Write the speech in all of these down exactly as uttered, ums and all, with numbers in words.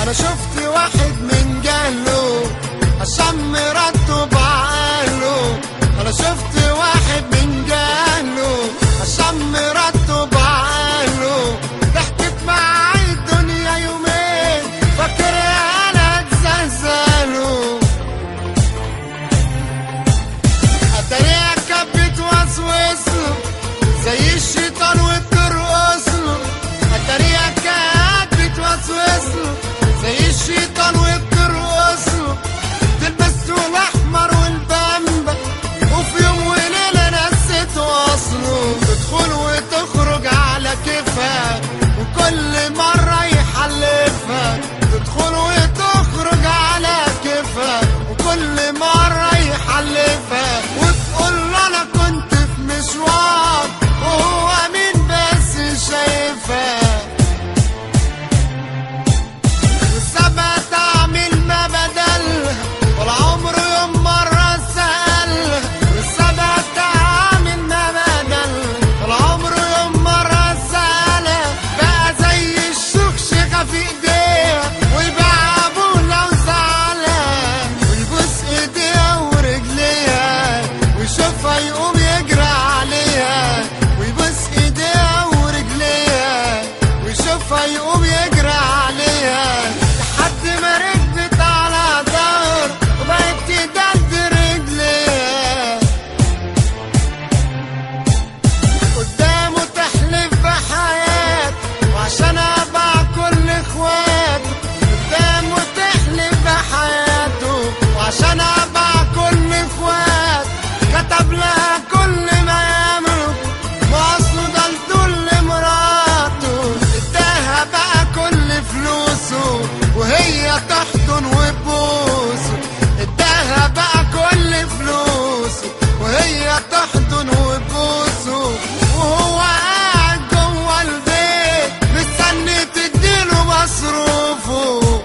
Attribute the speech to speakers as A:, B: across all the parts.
A: انا شفت واحد من جهله عشان مرته بعقله. انا شفت واحد من جهله عشان مرته بعقله. ضحكت معاي الدنيا يومين فاكرها انا اتزلزله. اتاريها كانت بتوسوسله زي الشيطان وبترقصله. اتاريها كانت بتوسوسله زي الشيطان وبترقصله. تلبسته الاحمر والبامبا وفي يوم وليله نسيته اصله. تدخل وتخرج على كيفها وكل مره يحلفها. تدخل وتخرج على كيفها وكل مره يحلفها. وتقول له انا كنت في مشوار وهو مين بس شايفها. وثبت اعمل ما بدلها ولا عمره يوم مره سالها. وثبت اعمل ما بدلها ولا عمره يوم مره سالها. بقى زي الشخشخه في ايديها ويبقى ابوه لو زعلها. ويبوس ايديها ورجليها ويشوفها يقوم يجري عليها. ويبوس ايديها ورجليها ويشوفها يقوم يجري عليها. لحد ما ركبت على ظهر وبقت تدد رجليها. قدامه تحلف بحياته وعشان ابع كل اخواته. قدامه تحلف بحياته وعشان ابع كل اخواته. كتب لها كل ما يملك واصله ده لدول مراته. اداها بقى كل فلوسه وهي تحضن وتبوسه. اداها بقى كل فلوسه وهي تحضن وتبوسه. وهو قاعد جوه البيت مستني تديله مصروفه.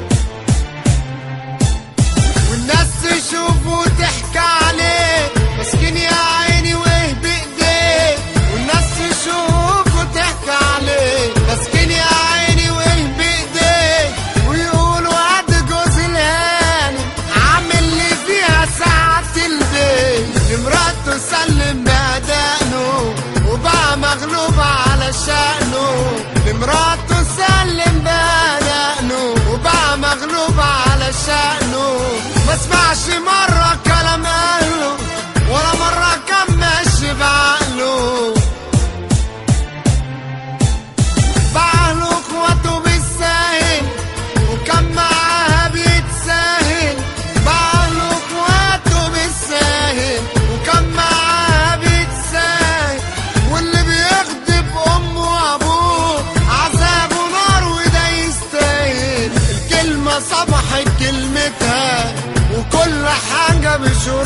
A: والناس تشوفه وتحكي عليه مسكين يا عيني ويه بايديه. والناس تشوفه وتحكي عليه مسكين يا عيني ويه بايديه. ويقولوا قد جوز الهاني عامل لي فيها ساعة البيت. لمراته سلم بأدانه وبقى مغلوب على شأنه. لمراته سلم بأدانه وبقى مغلوب على شأنه. ما اسمعش مرة كلام اهله ولا مرة كان ماشي بعقله. بعقله اخواته بالساهل وكان معاها بيتساهل. بعقله اخواته بالساهل وكان معاها بيتساهل. واللي بيغضب امه وابوه عذابه نار وده يستاهل. الكلمة صبحت كلمتها وكل حاجة بشوق